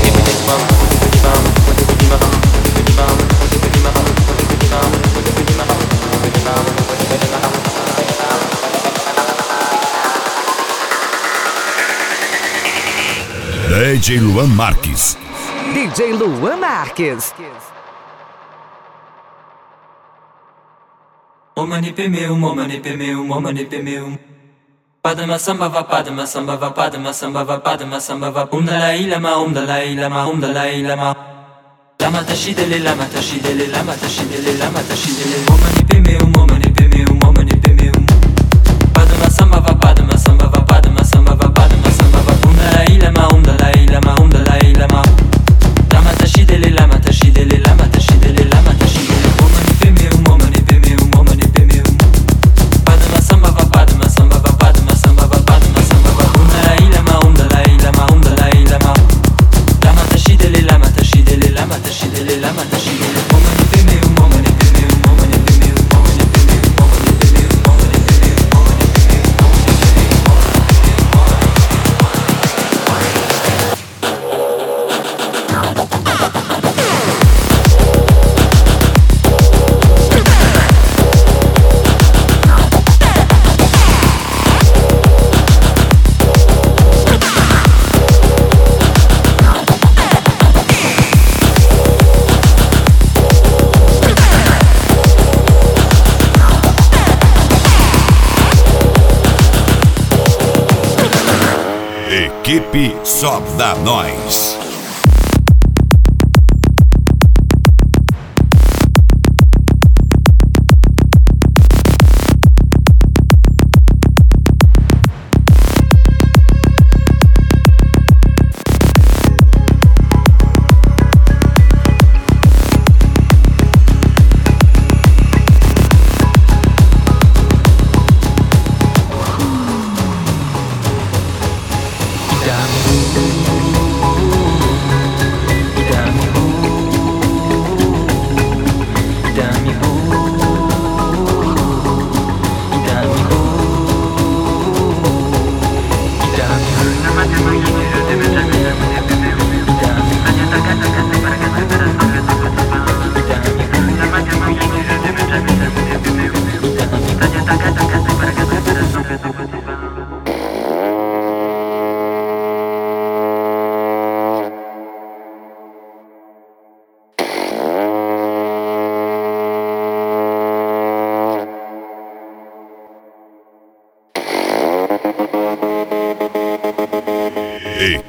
DJ Luan Marques. DJ Luan Marques. O mani pe meu, o mani pe meu, o mani pe meu. Padma samba va, padma samba va, padma samba va, padma samba va. Dalai Lama, Dalai Lama, Dalai Lama. Lama tashidele, lama tashidele, lama tashidele, lama tashidele. O mani pe meu, o mani pe meu, o mani pe meu. Padma samba va, padma samba va, padma samba va, padma samba va. Dalai Lama, Dalai Lama, Dalai Lama. Lama tashidele, lama tashidele, lama tashidele, lama tashidele. O mani pe meu, o mani pe meu, o mani pe meu. Padma samba va, padma samba va, padma samba va, padma samba va. Dalai Lama, Dalai Lama, Dalai Lama. Lama tashidele, lama tashidele, lama tashidele, lama tashidele. O mani pe meu, o mani pe meu, o mani pe meu, o mani pe meu, o mani pe meu, o mani pe meu, o mani pe meu, o mani Equipe Só Dá Nós.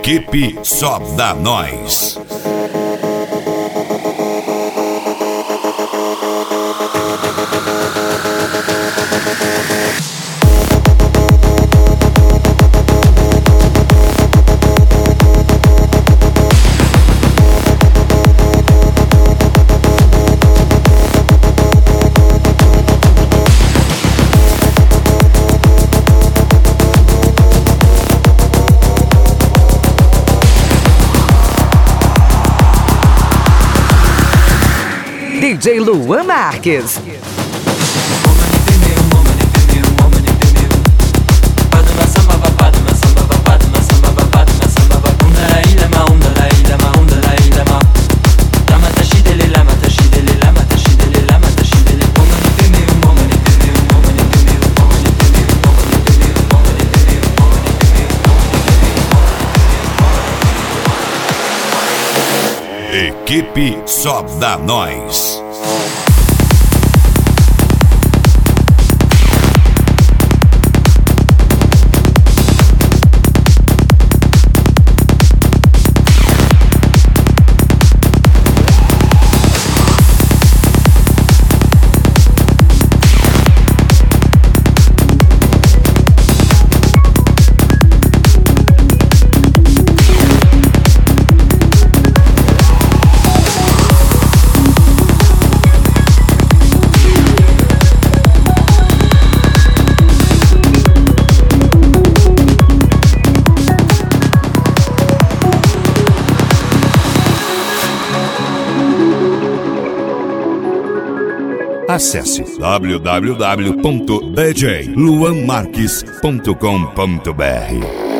Equipe Só Dá Nós. DJ Luan Marques. Equipe Só Dá Nós. Acesse www.djluanmarques.com.br.